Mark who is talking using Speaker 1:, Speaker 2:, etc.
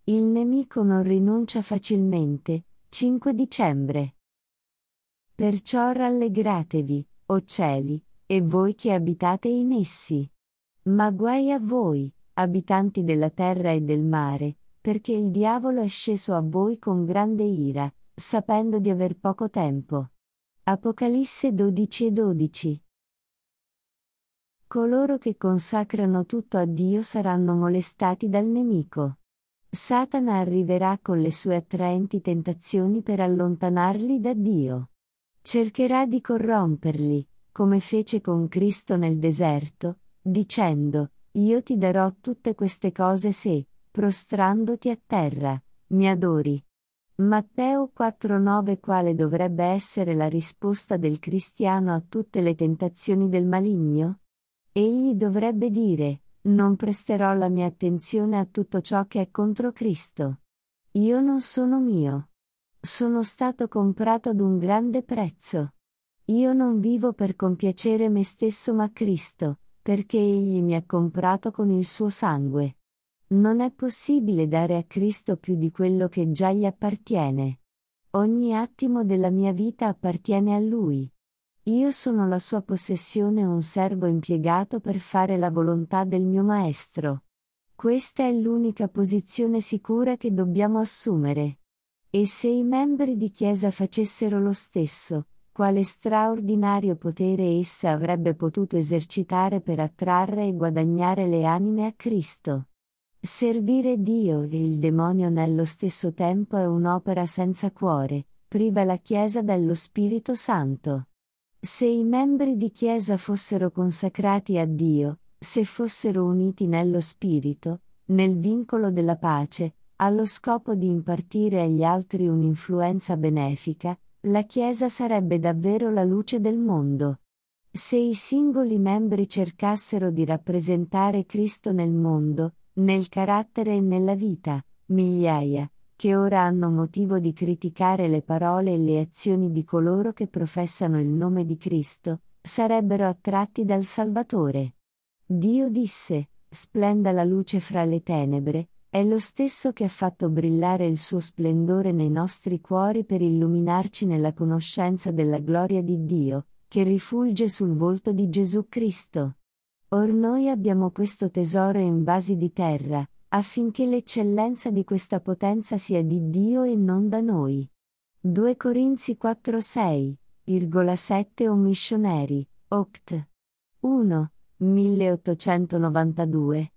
Speaker 1: Il nemico non rinuncia facilmente. 5 dicembre. Perciò rallegratevi, o cieli, e voi che abitate in essi. Ma guai a voi, abitanti della terra e del mare, perché il diavolo è sceso a voi con grande ira, sapendo di aver poco tempo. Apocalisse 12:12. Coloro che consacrano tutto a Dio saranno molestati dal nemico. Satana arriverà con le sue attraenti tentazioni per allontanarli da Dio. Cercherà di corromperli, come fece con Cristo nel deserto, dicendo: Io ti darò tutte queste cose se, prostrandoti a terra, mi adori. Matteo 4:9. Quale dovrebbe essere la risposta del cristiano a tutte le tentazioni del maligno? Egli dovrebbe dire: non presterò la mia attenzione a tutto ciò che è contro Cristo. Io non sono mio. Sono stato comprato ad un grande prezzo. Io non vivo per compiacere me stesso ma Cristo, perché Egli mi ha comprato con il suo sangue. Non è possibile dare a Cristo più di quello che già gli appartiene. Ogni attimo della mia vita appartiene a Lui. Io sono la sua possessione e un servo impiegato per fare la volontà del mio Maestro. Questa è l'unica posizione sicura che dobbiamo assumere. E se i membri di Chiesa facessero lo stesso, quale straordinario potere essa avrebbe potuto esercitare per attrarre e guadagnare le anime a Cristo. Servire Dio e il demonio nello stesso tempo è un'opera senza cuore, priva la Chiesa dello Spirito Santo. Se i membri di Chiesa fossero consacrati a Dio, se fossero uniti nello Spirito, nel vincolo della pace, allo scopo di impartire agli altri un'influenza benefica, la Chiesa sarebbe davvero la luce del mondo. Se i singoli membri cercassero di rappresentare Cristo nel mondo, nel carattere e nella vita, migliaia, che ora hanno motivo di criticare le parole e le azioni di coloro che professano il nome di Cristo, sarebbero attratti dal Salvatore. Dio disse: splenda la luce fra le tenebre, è lo stesso che ha fatto brillare il suo splendore nei nostri cuori per illuminarci nella conoscenza della gloria di Dio, che rifulge sul volto di Gesù Cristo. Or noi abbiamo questo tesoro in vasi di terra, affinché l'eccellenza di questa potenza sia di Dio e non da noi. 2 Corinzi 4:6, O missionary, Oct. 1, 1892.